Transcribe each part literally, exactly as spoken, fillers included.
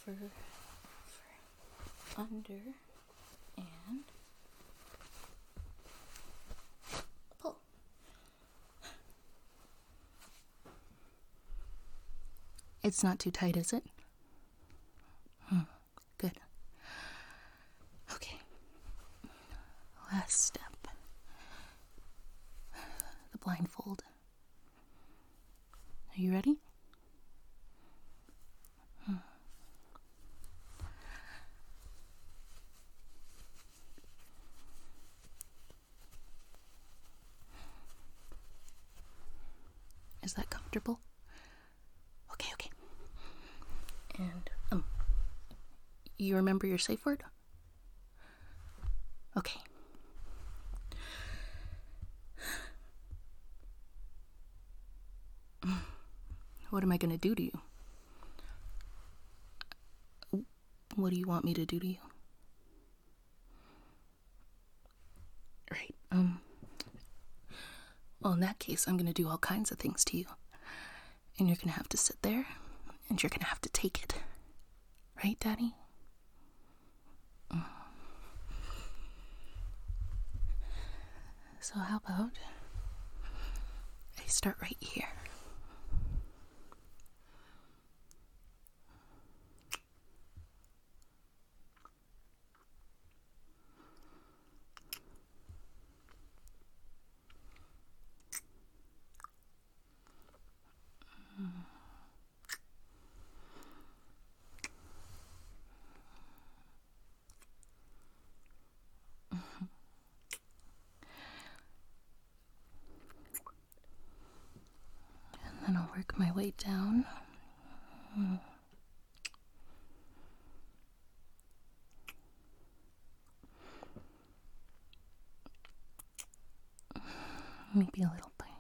over, over, under, and pull. It's not too tight, is it? Hmm, good. Okay. Last step. The blindfold. Are you ready? Hmm. Is that comfortable? Okay, okay. And, um, you remember your safe word? Okay. What am I gonna do to you? What do you want me to do to you? Right, um... Well, in that case, I'm gonna do all kinds of things to you. And you're gonna have to sit there, and you're gonna have to take it. Right, Daddy? Mm. So how about I start right here? And then I'll work my way down. Mm. Maybe a little pain.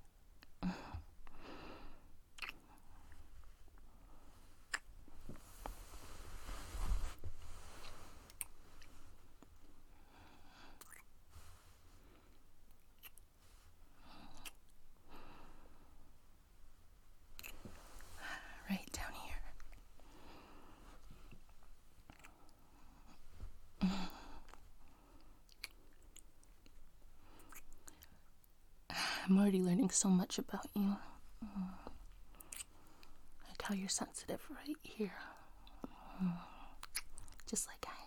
Right down here. I'm already learning so much about you. Like how you're sensitive right here. Just like I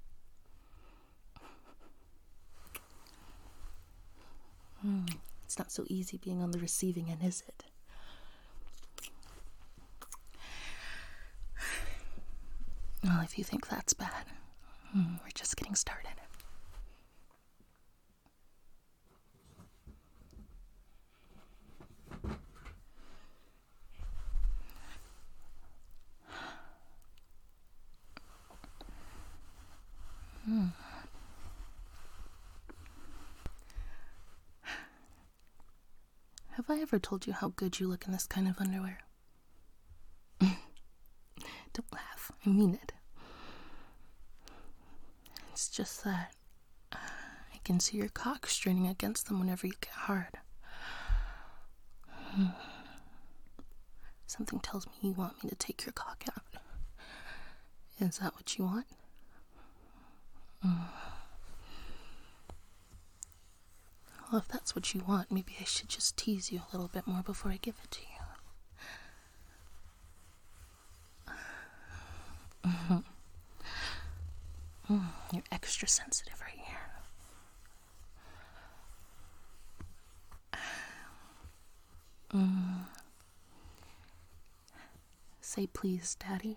am. It's not so easy being on the receiving end, is it? Well, if you think that's bad, we're just getting started. Hmm. Have I ever told you how good you look in this kind of underwear? Don't laugh. I mean it. It's just that uh, I can see your cock straining against them whenever you get hard. Hmm. Something tells me you want me to take your cock out. Is that what you want? Mm. Well, if that's what you want, maybe I should just tease you a little bit more before I give it to you. Mm-hmm. Mm, you're extra sensitive right here. Mm. Say please, Daddy.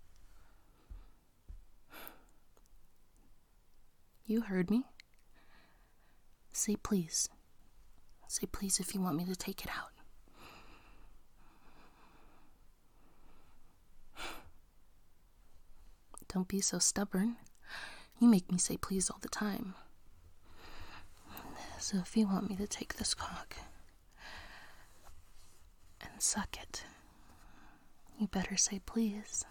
You heard me. Say please. Say please if you want me to take it out. Don't be so stubborn. You make me say please all the time. So if you want me to take this cock and suck it, you better say please.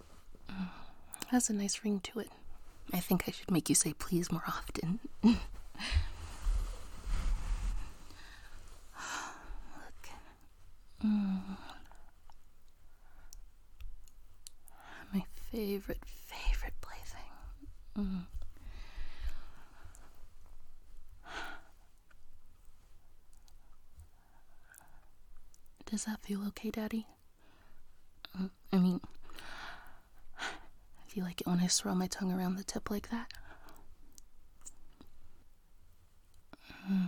It has a nice ring to it. I think I should make you say please more often. Look. Mm. My favorite, favorite plaything. Mm. Does that feel okay, Daddy? Um, I mean, do you like it when I swirl my tongue around the tip like that? Mm.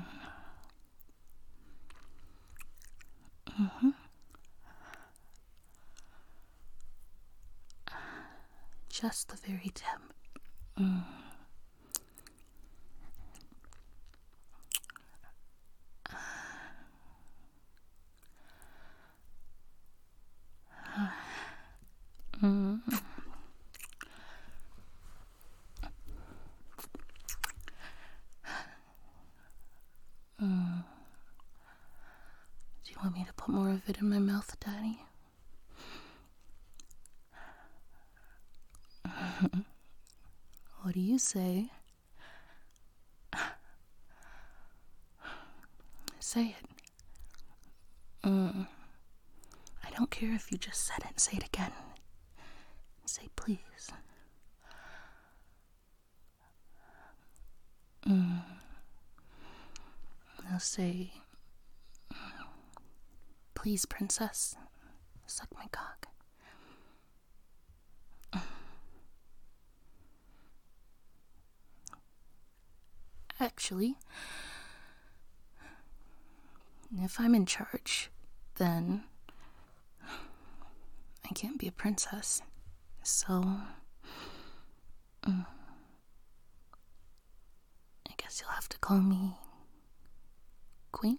Mm-hmm. Just the very tip. Mm. Mm. Mm. Do you want me to put more of it in my mouth, Daddy? What do you say? Say it. Mm. I don't care if you just said it. Say it again. Say please. Mm. Now say, please, princess, suck my cock. Actually, if I'm in charge, then I can't be a princess. So, mm, I guess you'll have to call me Queen?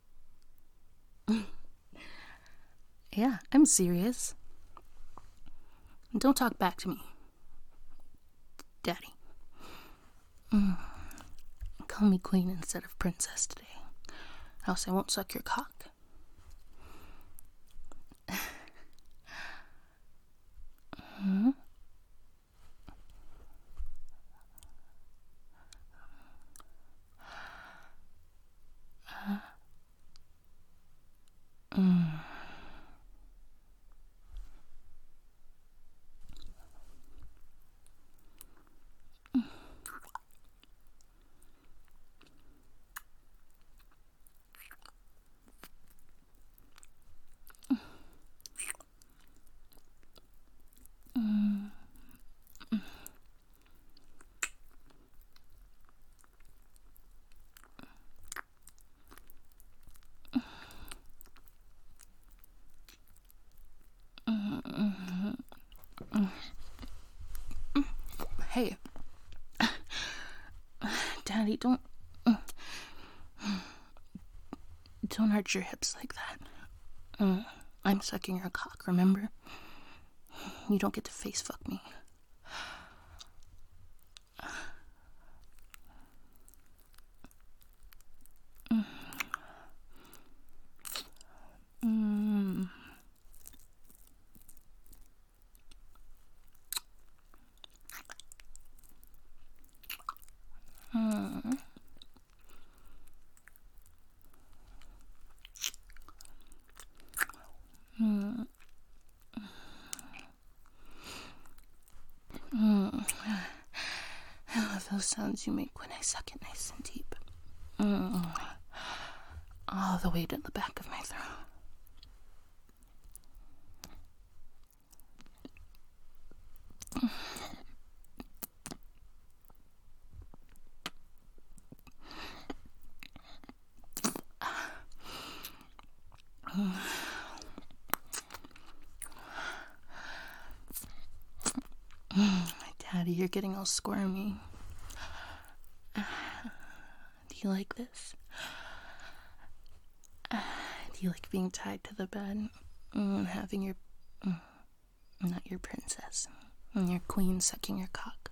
Yeah, I'm serious. Don't talk back to me, Daddy. Mm. Call me Queen instead of Princess today. Else I won't suck your cock. Mm-hmm. Uh, mm. Mm. Hey, Daddy, don't don't arch your hips like that. Mm. I'm sucking your cock, remember? You don't get to face fuck me. Mm. Mm. Mm. Mm. Mm. I love those sounds you make when I suck it nice and deep. Mm. All the way to the back of my throat. Daddy, you're getting all squirmy. Do you like this? Do you like being tied to the bed and having your, not your princess, and your queen sucking your cock?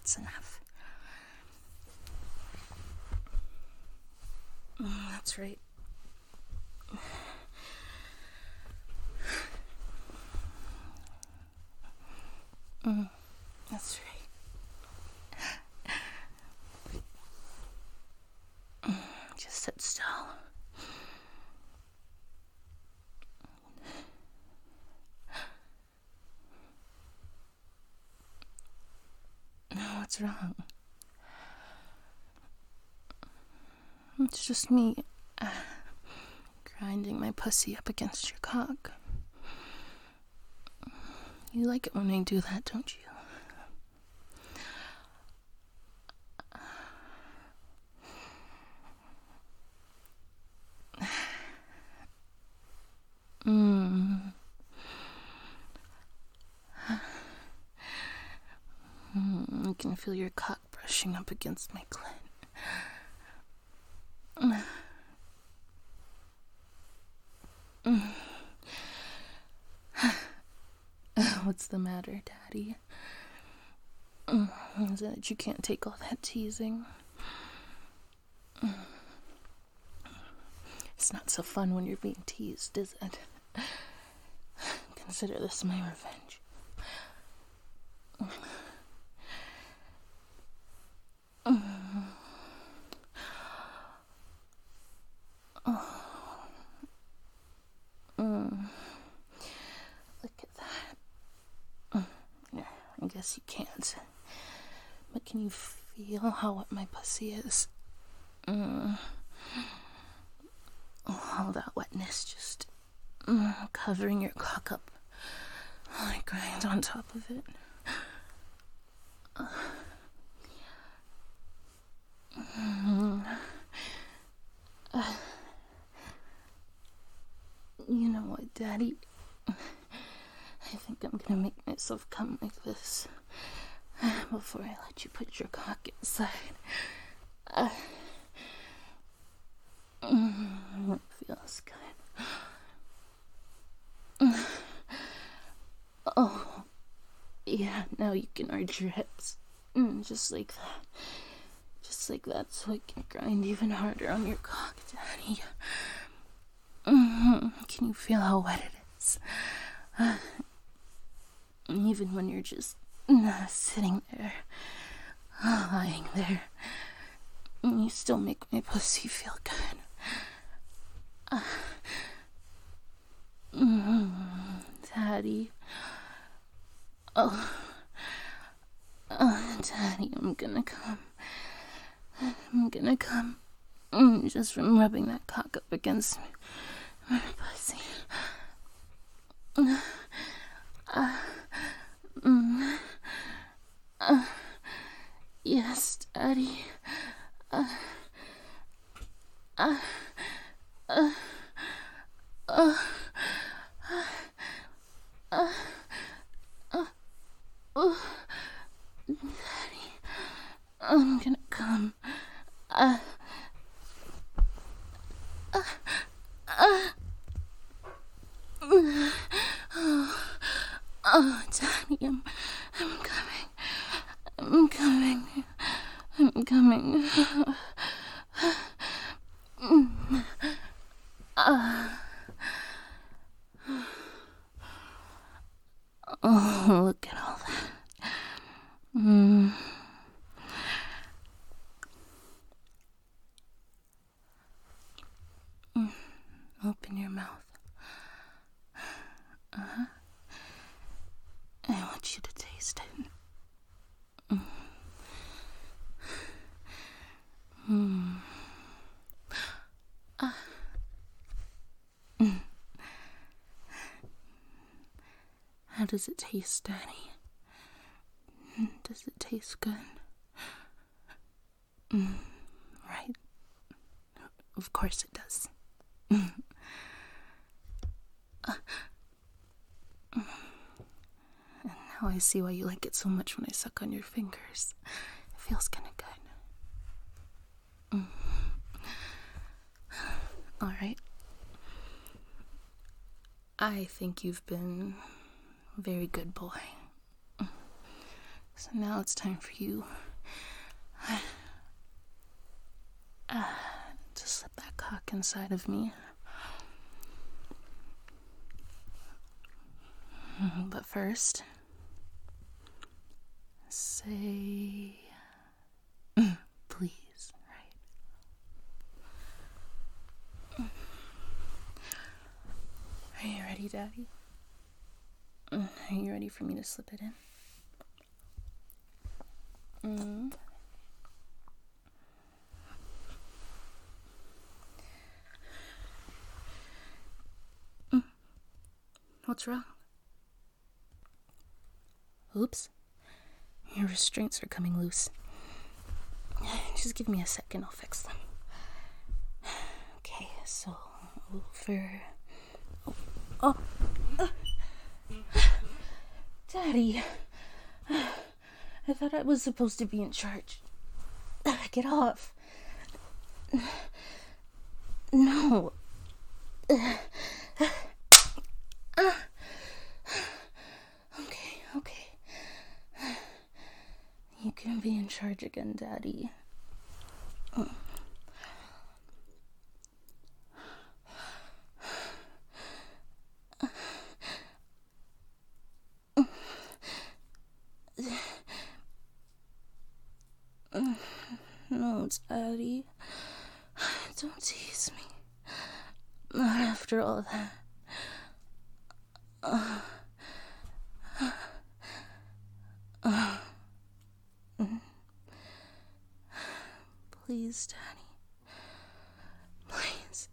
That's enough. Mm, that's right. Mm, that's right. Mm, just sit still. What's wrong? It's just me uh, grinding my pussy up against your cock. You like it when I do that, don't you? Mm. Mm, I can feel your cock brushing up against my clit. Mm. Mm. What's the matter, Daddy? Mm. Is it that you can't take all that teasing? Mm. It's not so fun when you're being teased, is it? Consider this my revenge. Mm. Oh. Mm. Look at that. Mm. Yeah, I guess you can't. But can you feel how wet my pussy is? Mm. All that wetness just mm, covering your cock up. I grind on top of it. Uh. Mm. Uh. You know what, Daddy? I think I'm gonna make myself come like this before I let you put your cock inside. Uh, mm, it feels good. Oh, yeah, now you can arch your hips. Mm, just like that. Just like that, so I can grind even harder on your cock, Daddy. Mm-hmm. Can you feel how wet it is? Uh, even when you're just uh, sitting there, uh, lying there, you still make my pussy feel good. Uh, mm, Daddy. Oh, oh, Daddy, I'm gonna come. I'm gonna come. Mm, just from rubbing that cock up against my pussy. Uh, uh, mm, uh, yes, Daddy. Uh, uh, uh, uh, uh, uh, uh, Daddy, I'm gonna come. Uh, uh, uh, uh, oh, oh, Daddy, I'm, I'm coming. I'm coming. I'm coming. Uh, oh, look at all that. Mm. Mm. Open your mouth. Uh-huh. I want you to taste it. Mm. Mm. Ah. Mm. How does it taste, Daddy? Mm. Does it taste good? Mm. Right. Of course it does. Mm. Uh. Mm. And now I see why you like it so much when I suck on your fingers. It feels kind of good. Mm. All right. I think you've been a very good boy. So now it's time for you uh, to slip that cock inside of me. But first, say please, right? Are you ready, Daddy? Are you ready for me to slip it in? Mm. Mm. What's wrong? Oops. Your restraints are coming loose. Just give me a second, I'll fix them. Okay, so over. Oh, oh. Uh. Daddy. I thought I was supposed to be in charge. Get off. No. Okay, okay. You can be in charge again, Daddy. No, Daddy. Don't tease me. Not after all that. Uh, uh, please, Daddy. Please.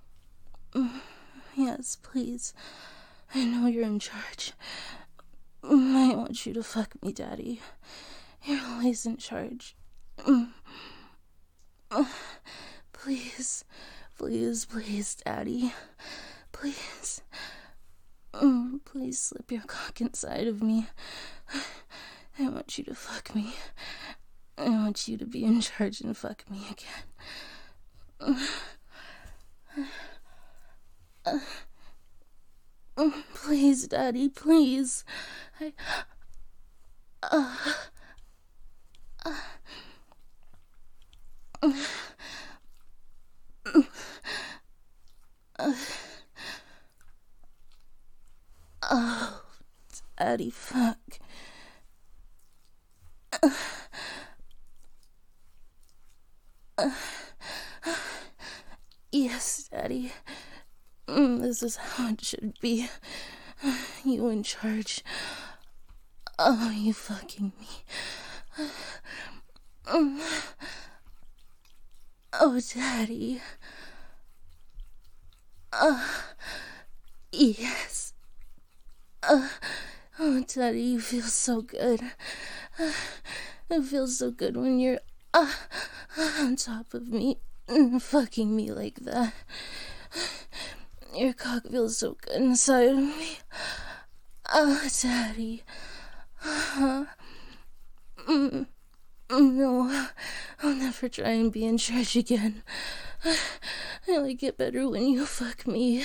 Yes, please. I know you're in charge. I want you to fuck me, Daddy. You're always in charge. Please, please, please, Daddy. Please. Please slip your cock inside of me. I want you to fuck me. I want you to be in charge and fuck me again. Please, Daddy, please. I... Uh, uh, uh, oh, Daddy, fuck. Uh, uh, yes, Daddy. This is how it should be. You in charge. Oh, you fucking me. Oh, Daddy. Uh, yes. Uh, oh, Daddy, you feel so good. Uh, it feels so good when you're uh, on top of me and fucking me like that. Your cock feels so good inside of me. Oh, Daddy. Uh, mm, no, I'll never try and be in charge again. I like it better when you fuck me.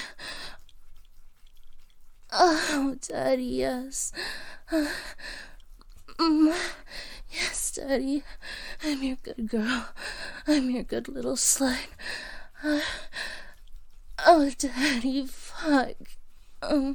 Oh, Daddy, yes. Uh, mm, yes, Daddy. I'm your good girl. I'm your good little slut. Uh, oh, Daddy, fuck. Um,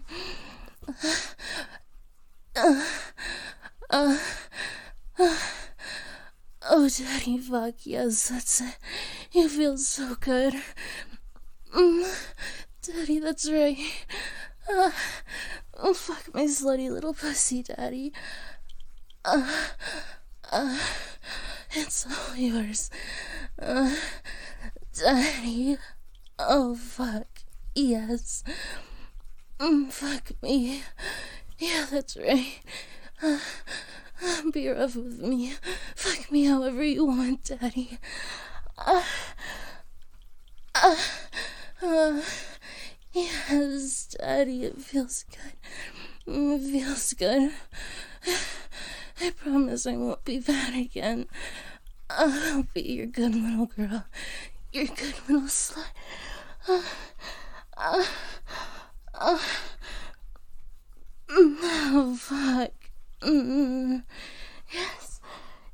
uh, uh, uh, oh, Daddy, fuck, yes, that's it. You feel so good. Mm, Daddy, that's right. Uh, oh, fuck my slutty little pussy, Daddy. Uh, uh, it's all yours. Uh, Daddy. Oh, fuck. Yes. Mm, fuck me. Yeah, that's right. Uh, be rough with me. Fuck me however you want, Daddy. Uh, uh, uh, yes, Daddy, it feels good. It feels good. I promise I won't be bad again. I'll be your good little girl. Your good little slut. Uh, uh, uh, oh, fuck. Mm,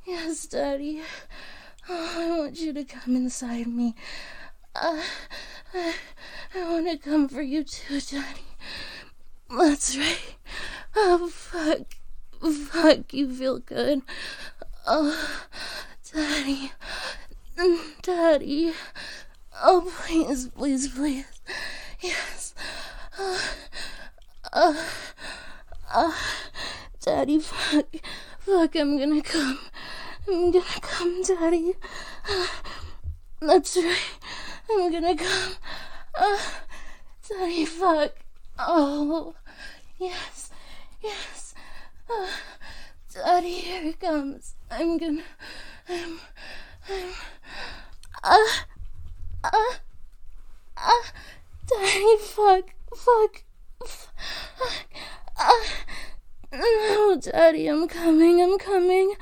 Yes, Daddy. Oh, I want you to come inside me. Uh, I, I want to come for you too, Daddy. That's right. Oh, fuck. Fuck, you feel good. Oh, Daddy. Daddy. Oh, please, please, please. Yes. Uh, uh, uh, Daddy, fuck. Fuck, I'm gonna come. I'm gonna come, Daddy. Uh, that's right. I'm gonna come. Uh, Daddy, fuck. Oh, yes. Yes. Uh, Daddy, here it comes. I'm gonna... I'm... I'm... Uh... Uh... Uh... Daddy, fuck. Fuck. Fuck. Uh... No, Daddy, I'm coming. I'm coming.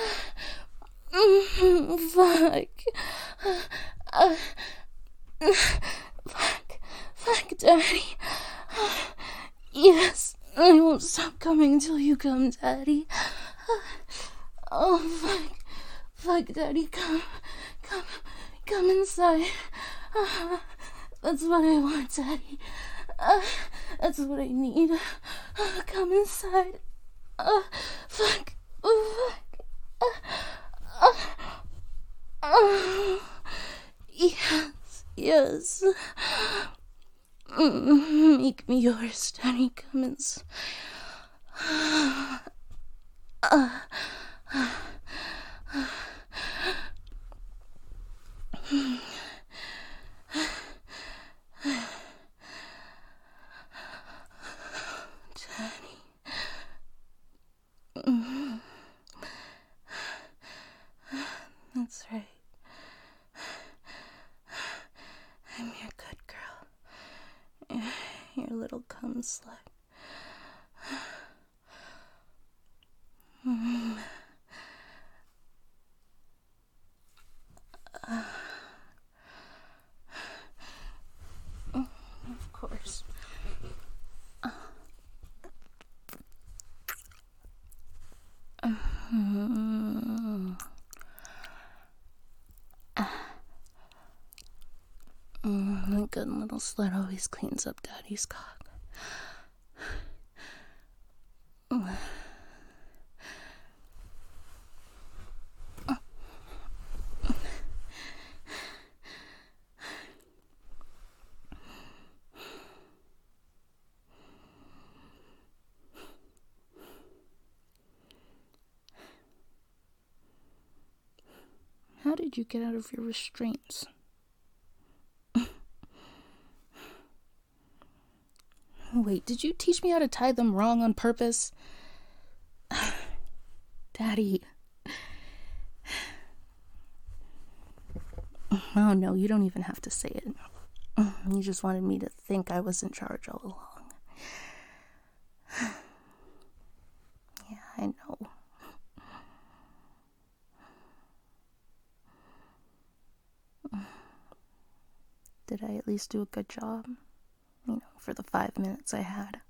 Uh, fuck. Uh... Uh... Fuck. Fuck, Daddy. Uh, yes. I won't stop coming till you come, Daddy. Oh, fuck. Fuck, Daddy, come. Come. Come inside. Uh, that's what I want, Daddy. Uh, that's what I need. Uh, come inside. Uh, fuck. Fuck. Uh, uh, uh, yes. Yes. Make me yours, Daddy. Come inside. Uh, uh, uh, Daddy. That's right. I'm your good girl. Your little cum slut. Mm. Uh, of course. Uh, mm, uh, mm, the good little slut always cleans up Daddy's cock. Uh, How did you get out of your restraints? Wait, did you teach me how to tie them wrong on purpose? Daddy. Oh no, you don't even have to say it. You just wanted me to think I was in charge all along. Yeah, I know. Did I at least do a good job? You know, for the five minutes I had.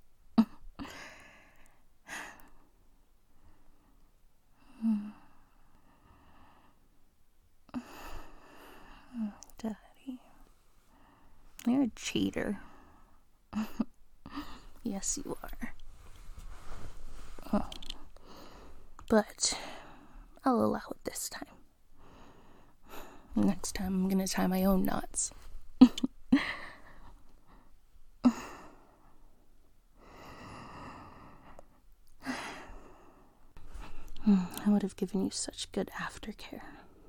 Daddy. You're a cheater. Yes, you are. Oh. But I'll allow it this time. Next time I'm gonna tie my own knots. I would have given you such good aftercare.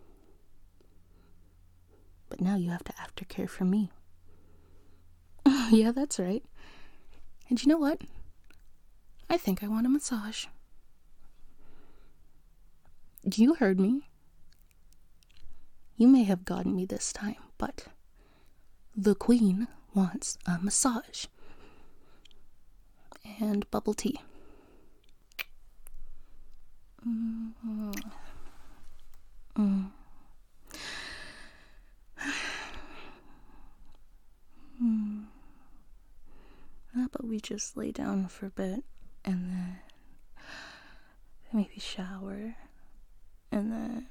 But now you have to aftercare for me. Yeah, that's right. And you know what? I think I want a massage. You heard me. You may have gotten me this time, but the queen wants a massage. And bubble tea. Mm-hmm. Mm. Mm. How about we just lay down for a bit and then maybe shower and then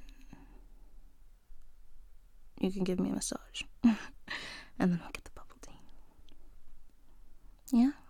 you can give me a massage. And then I'll get the bubble tea. Yeah?